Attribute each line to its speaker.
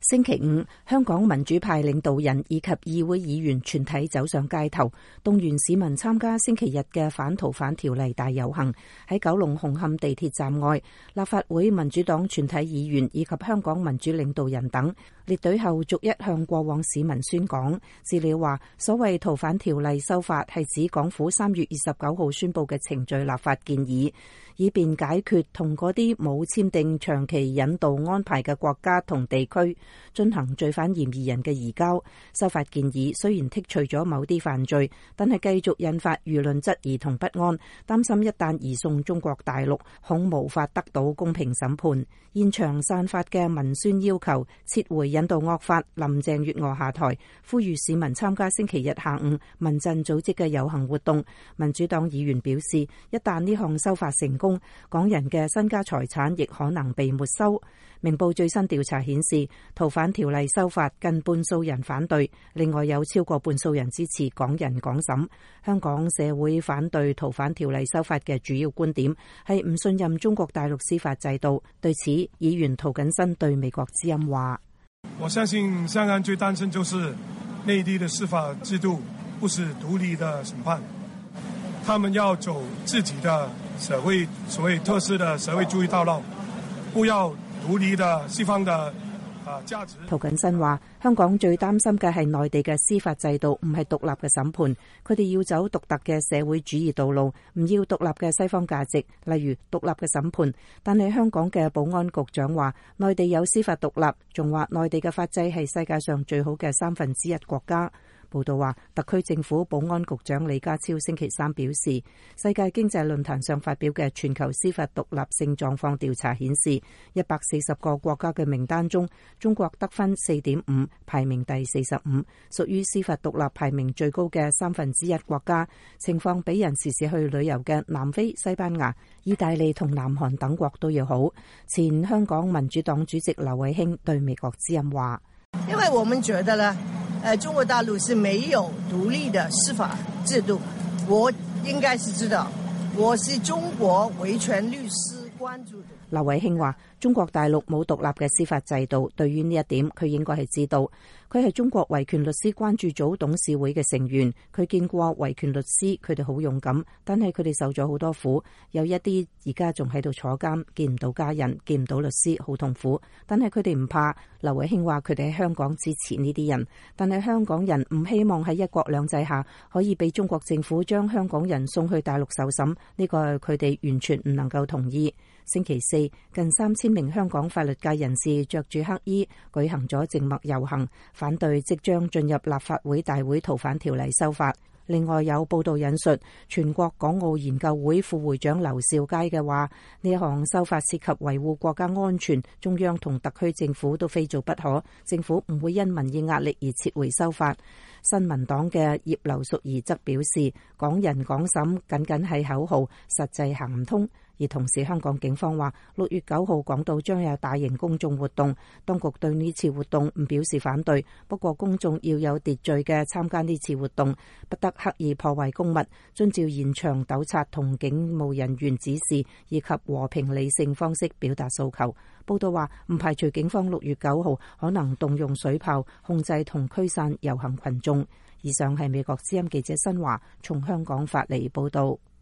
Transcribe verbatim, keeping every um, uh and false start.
Speaker 1: 星期五，香港民主派領導人以及議會議員全體走上街頭，動員市民參加星期日嘅反逃犯條例大遊行。喺九龍紅磡地鐵站外，立法會民主黨全體議員以及香港民主領導人等列隊後，逐一向過往市民宣講。資料話，所謂逃犯條例修法係指港府三月二十九號宣佈嘅程序立法建議，以便解決同嗰啲冇簽訂長期引渡安排嘅國家同地區進行罪犯嫌疑人嘅移交。修法建議雖然剔除咗某啲犯罪，但係繼續引發輿論質疑同不安，擔心一旦移送中國大陸，恐無法得到公平審判。現場散發嘅文宣要求撤回引渡惡法、林鄭月娥下台，呼籲市民參加星期日下午民陣組織嘅遊行活動。民主黨議員表示，一旦呢項修法成功，港人嘅身家財產亦可能被沒收。明報最新調查顯示，逃犯條例修法近半數人反對，另外有超過半數人支持港人港審。香港社會反對逃犯條例修法嘅主要觀點係唔信任中國大陸司法制度。對此，議員涂謹申對美國之音話：
Speaker 2: 我相信香港最擔心就是內地的司法制度不是獨立的審判，他們要走自己的社會所謂特色的社會主義道路，不要獨立的西方的啊價值。
Speaker 1: 涂謹申話：香港最擔心嘅係內地嘅司法制度唔係獨立嘅審判，佢哋要走獨特嘅社會主義道路，唔要獨立嘅西方價值，例如獨立嘅審判。但係香港嘅保安局長話，內地有司法獨立，仲話內地嘅法制係世界上最好嘅三分之一國家。報道話，特區政府保安局長李家超星期三表示，世界經濟論壇上發表嘅全球司法獨立性狀況調查顯示，一百四十個國家嘅名單中，中國得分 四點五，排名第四十五，屬於司法獨立排名最高嘅三分之一國家。情況比人時時去旅遊嘅南非、西班牙、意大利同南韓等國都要好。前香港民主黨主席劉慧卿對美國之音話：
Speaker 3: 因為我們覺得呢呃，中國大陸是沒有獨立的司法制度。我應該是知道，我是中國維權律師關注的。
Speaker 1: 劉慧卿話：中國大陸冇獨立嘅司法制度，對於呢一點，佢應該係知道。佢係中國維權律師關注組董事會嘅成員，佢見過維權律師，佢哋好勇敢，但係佢哋受咗好多苦，有一啲而家仲喺度坐監，見唔到家人，見唔到律師，好痛苦。但係佢哋唔怕。劉慧卿話：佢哋喺香港支持呢啲人，但係香港人唔希望喺一國兩制下可以俾中國政府將香港人送去大陸受審，呢個係佢哋完全唔能夠同意。星期四，近三千名香港法律界人士着住黑衣舉行咗靜默遊行，反對即將進入立法會大會逃犯條例修法。另外有報道引述全國港澳研究會副會長劉兆佳嘅話，呢一項修法涉及維護國家安全，中央同特區政府都非做不可，政府唔會因民意壓力而撤回修法。新民黨嘅葉劉淑儀則表示，港人港審僅僅係口號，實際行唔通。而同時，香港警方話，六月九號港島將有大型公眾活動，當局對呢次活動唔表示反對，不過公眾要有秩序嘅參加呢次活動，不得刻意破壞公物，遵照現場糾察同警務人員指示，以及和平理性方式表達訴求。報道話，唔排除警方六月九號可能動用水炮控制同驅散遊行群眾。以上係美國之音記者新華從香港發嚟報道。